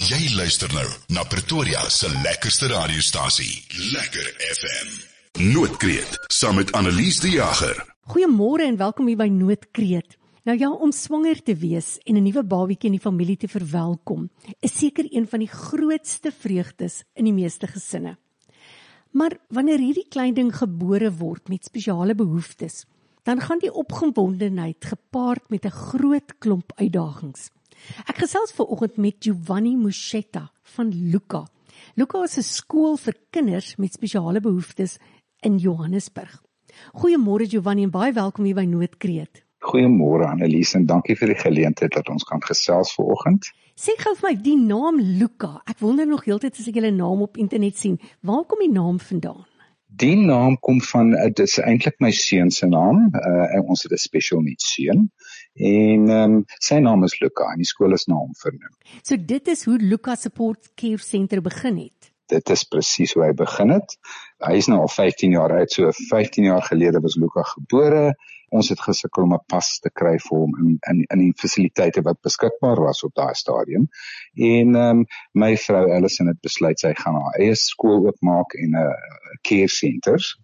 Jy luister nou na Pretoria se lekkerste radiostasie, Lekker FM. Noodkreet, saam met Annelies de Jager. Goeiemôre en welkom hier by Noodkreet. Nou ja, om swanger te wees en 'n nuwe babietjie in die familie te verwelkom, is seker een van die grootste vreugdes in die meeste gesinne. Maar wanneer hierdie klein ding gebore word met spesiale behoeftes, dan gaan die opgewondenheid gepaard met 'n groot klomp uitdagings. Ek gesels vanoggend met Giovanni Muschetta van Luka. Luka is 'n skool vir kinders met spesiale behoeftes in Johannesburg. Goeiemôre Giovanni en baie welkom hier by Noodkreet. Goeiemôre Annelies en dankie vir die geleentheid dat ons kan gesels vanoggend. Sê gou vir my, die naam Luka, ek wonder nog heeltyd as ek julle naam op internet sien, waar kom die naam vandaan? Die naam kom van, dit is eintlik my seun se naam, ons het 'n special needs seun, en sy naam is Luka en die skool is na hom vernoem. So dit is hoe Luka Support Care Center begin het? Dit is presies hoe hy begin het. Hy is nou al 15 jaar oud, so 15 jaar gelede was Luka gebore. Ons het gesukkel om 'n pas te kry vir hom in die fasiliteite wat beskikbaar was op daai stadium. En my vrou Alison het besluit sy gaan haar eie skool oopmaak en 'n care centers.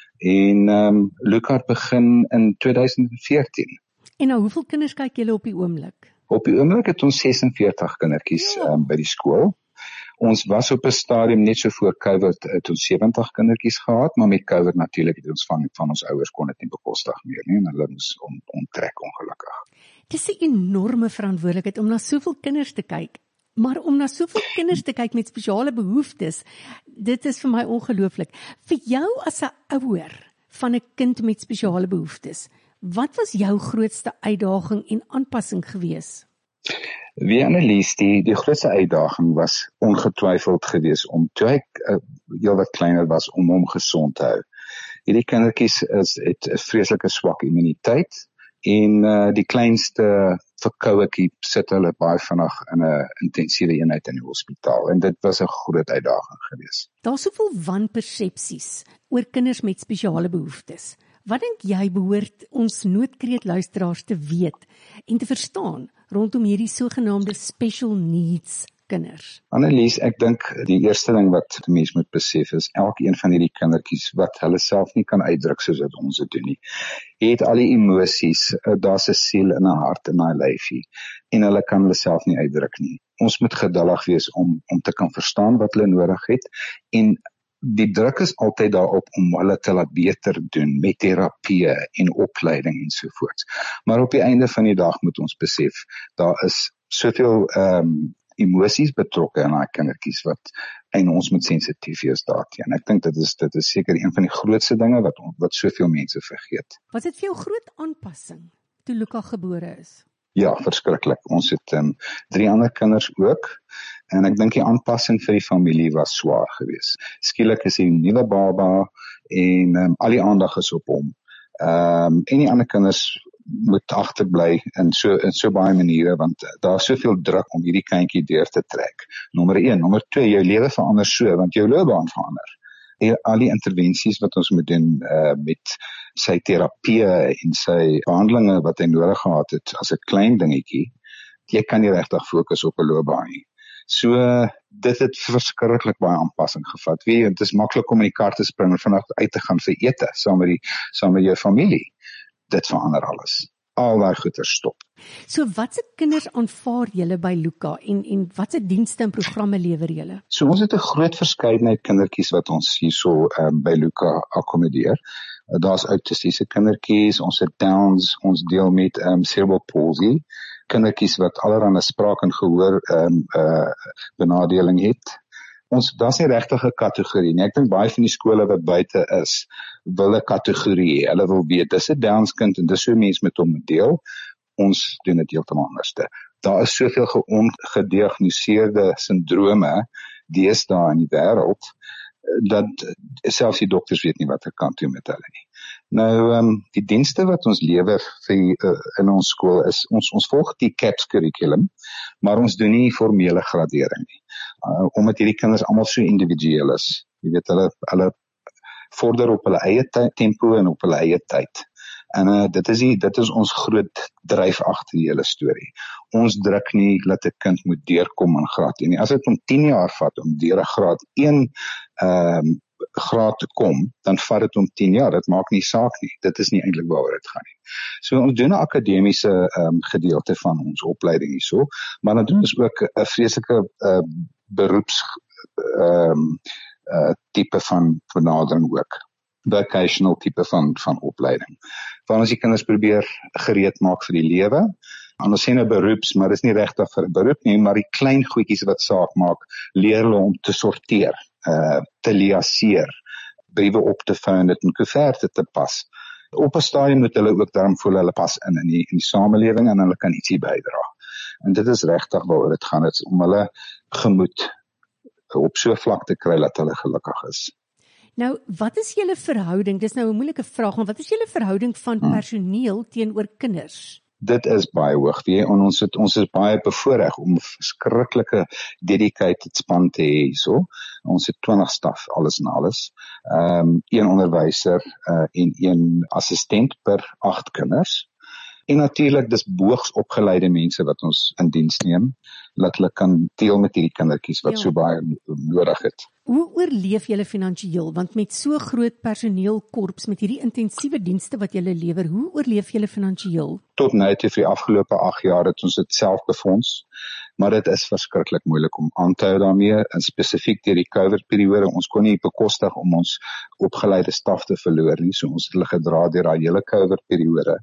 En Luka het begin in 2014. En nou, hoeveel kinders kyk julle op die oomblik? Op die oomblik het ons 46 kindertjies by die skool. Ons was op 'n stadium net so voor COVID het ons 70 kindertjies gehad, maar met COVID natuurlik het ons van ons ouers kon dit nie bekostig meer nie en hulle moes onttrek ongelukkig. Dis 'n enorme verantwoordelikheid om na soveel kinders te kyk, maar om na soveel kinders te kyk met spesiale behoeftes, dit is vir my ongelooflik. Vir jou as 'n ouer van 'n kind met spesiale behoeftes, wat was jou grootste uitdaging en aanpassing gewees? Wie Annelies, die grootste uitdaging was ongetwyfeld geweest om toe ek heel wat kleiner was om hom gesond te hou. Hierdie kindertjies het 'n vreeslike swak immuniteit en die kleinste verkouetjie sit hulle baie vinnig in 'n intensiewe eenheid in die hospitaal en dit was 'n groot uitdaging geweest. Daar's soveel wanpersepsies oor kinders met spesiale behoeftes. Wat dink jy behoort ons Noodkreet luisteraars te weet en te verstaan rondom hierdie sogenaamde special needs kinders? Annelies, ek dink die eerste ding wat die mens moet besef is, elkeen van hierdie kindertjies wat hulle self nie kan uitdruk soos wat ons dit doen nie, het al die emosies, daar's 'n siel en 'n hart in daai lyfie, en hulle kan hulle self nie uitdruk nie. Ons moet geduldig wees om te kan verstaan wat hulle nodig het, en die druk is altyd daarop om hulle te laat beter doen met terapie en opleiding en sovoorts. Maar op die einde van die dag moet ons besef, daar is soveel emosies betrokke in daai kindertjies en ons moet sensitief wees daarteen. Ek dink dit is seker een van die grootste dinge wat soveel mense vergeet. Was dit vir jou groot aanpassing toe Luka gebore is? Ja, verskriklik. Ons het 3 ander kinders ook. En ek dink die aanpassing vir die familie was swaar geweest. Skielik is hy 'n nuwe baba en al die aandag is op hom. En die ander kinders moet agterbly in so baie maniere want daar is soveel druk om hierdie kindjie deur te trek. Nommer 1, nommer 2, jou lewe verander so want jou loopbaan verander. Al die intervensies wat ons moet doen met sy terapie en sy behandelinge wat hy nodig gehad het as 'n klein dingetjie, jy kan nie regtig fokus op 'n loopbaan nie. So dit het verskriklik baie aanpassing gevat. Dit is maklik om in die kar te spring en vanaand uit te gaan vir ete saam met jou familie. Dit verander alles. Al daai goeie stop. So watse kinders aanvaar julle by Luka en watse dienste en programme lewer julle? So ons het 'n groot verskeidenheid kindertjies wat ons hierso by Luka akkommodeer. Daar's autistiese kindertjies, ons het Downs, ons deel met cerebral palsy, kindertjies wat allerhande spraak en gehoor benadeling het. Daar's nie regtig 'n kategorie nie. Ek dink baie van die skole wat buite is, wil 'n kategorie hê. Hulle wil weet, dis 'n Downs kind en dis so mense met hom deel. Ons doen dit heeltemal anderste. Daar is soveel ongediagnoseerde sindrome deesdae in die wêreld, dat selfs die dokters weet nie wat hulle kan doen met hulle nie. Nou, die dienste wat ons lewer in ons skool is, ons volg die CAPS curriculum, maar ons doen nie formele gradering nie. Omdat hierdie kinders almal so individueel is. Jy weet, hulle vorder op hulle eie tempo en op hulle eie tyd. En dit is ons groot dryf agter die hele storie. Ons druk nie dat 'n kind moet deurkom in graad 1 nie. As dit om 10 jaar vat om deur 'n graad 1 graad te kom, dan vat dit om 10 jaar. Dit maak nie saak nie. Dit is nie eintlik waaroor dit gaan nie. So ons doen 'n akademiese gedeelte van ons opleiding hierso, maar dan doen ons ook 'n vreeslike beroeps tipe van benadering ook. Vocational tipe van opleiding. Waar ons die kinders probeer gereed maak vir die lewe. Ons sê nou beroeps, maar dis nie regtig vir 'n beroep nie, maar die klein goedjies wat saak maak, leer hulle om te sorteer, te liaseer, briewe op te vou en dit in koeverte te pas. Op 'n stadium moet hulle ook daarom voel hulle pas in die samelewing en hulle kan ietsie bydra. En dit is regtig waaroor dit gaan, dit is om hulle gemoed op so vlak te kry dat hulle gelukkig is. Nou, wat is julle verhouding? Dis nou 'n moeilike vraag, maar wat is julle verhouding van personeel teenoor kinders? Dit is baie hoog, en ons is baie bevoorreg om 'n verskriklike dedicated span te hê hierso. Ons het 20 staf, alles en alles. 1 onderwyser en 1 assistent per 8 kinders. En natuurlik dis boogs opgeleide mense wat ons in diens neem, dat hulle kan deel met hierdie kindertjies wat so baie nodig het. Hoe oorleef julle finansiëel? Want met so groot personeelkorps, met hierdie intensiewe dienste wat julle lewer, hoe oorleef julle finansiëel? Tot nou toe vir die afgelope 8 jaar het ons dit self befonds, maar dit is verskriklik moeilik om aan te hou daarmee, en spesifiek deur die COVID-periode. Ons kon nie bekostig om ons opgeleide staf te verloor nie, so ons het hulle gedra deur daai hele COVID-periode.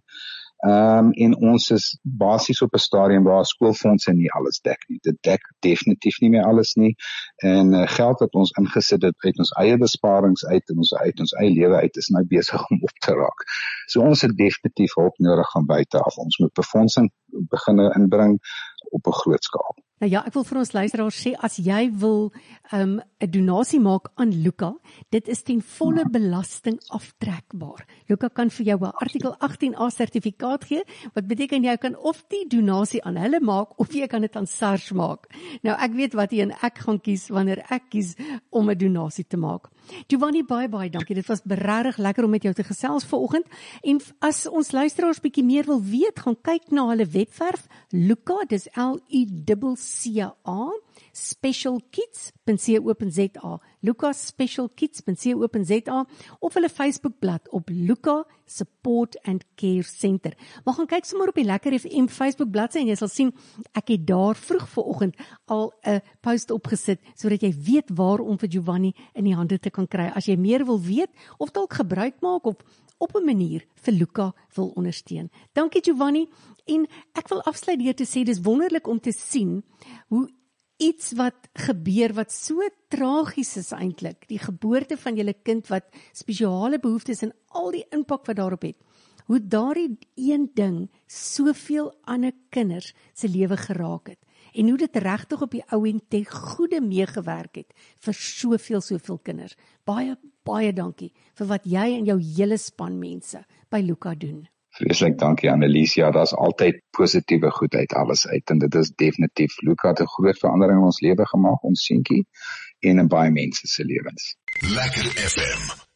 En ons is basies op 'n stadium waar skoolfondse nie alles dek nie. Dit dek definitief nie meer alles nie. En geld wat ons ingesit het uit ons eie besparings uit ons eie lewe uit is nou besig om op te raak. So ons het definitief hulp nodig van buite af. Ons moet befondsing begin inbring op 'n groot skaal. Nou ja, ek wil vir ons luisteraars sê, as jy wil 'n donasie maak aan Luka, dit is ten volle belasting aftrekbaar. Luka kan vir jou 'n artikel 18A sertifikaat gee, wat beteken jy kan of die donasie aan hulle maak, of jy kan dit aan SARS maak. Nou ek weet wat ek gaan kies wanneer ek kies om 'n donasie te maak. Giovanni, baie dankie. Dit was regtig lekker om met jou te gesels vanoggend. En as ons luisteraars bietjie meer wil weet, gaan kyk na hulle webwerf, Luka, dis LUCA, specialkids.co.za, lucaspecialkids.co.za, of hulle Facebookblad op Luka Support and Care Center. Maar gaan kyk sommer op die Lekker FM Facebook bladsy en jy sal sien, ek het daar vroeg vanoggend al 'n post opgesit, sodat jy weet waar om vir Giovanni in die hande te kan kry, as jy meer wil weet, of dalk gebruik maak, of op 'n manier vir Luka wil ondersteun. Dankie Giovanni, en ek wil afsluit deur te sê, dis wonderlik om te sien, hoe iets wat gebeur, wat so tragies is eintlik, die geboorte van julle kind wat spesiale behoeftes en al die impak wat daarop het, hoe daardie een ding soveel ander kinders se lewe geraak het, en hoe dit regtig op die ou end ten goeie meegewerk het vir soveel kinders. Baie dankie vir wat jy en jou hele span mense by Luka doen. Vreeslik dankie Annelies. Ja, daar's altyd positiewe goed uit alles uit, en dit is definitief, Luka het 'n groot verandering in ons lewe gemaak, ons seentjie, en in baie mense se lewens. Lekker FM.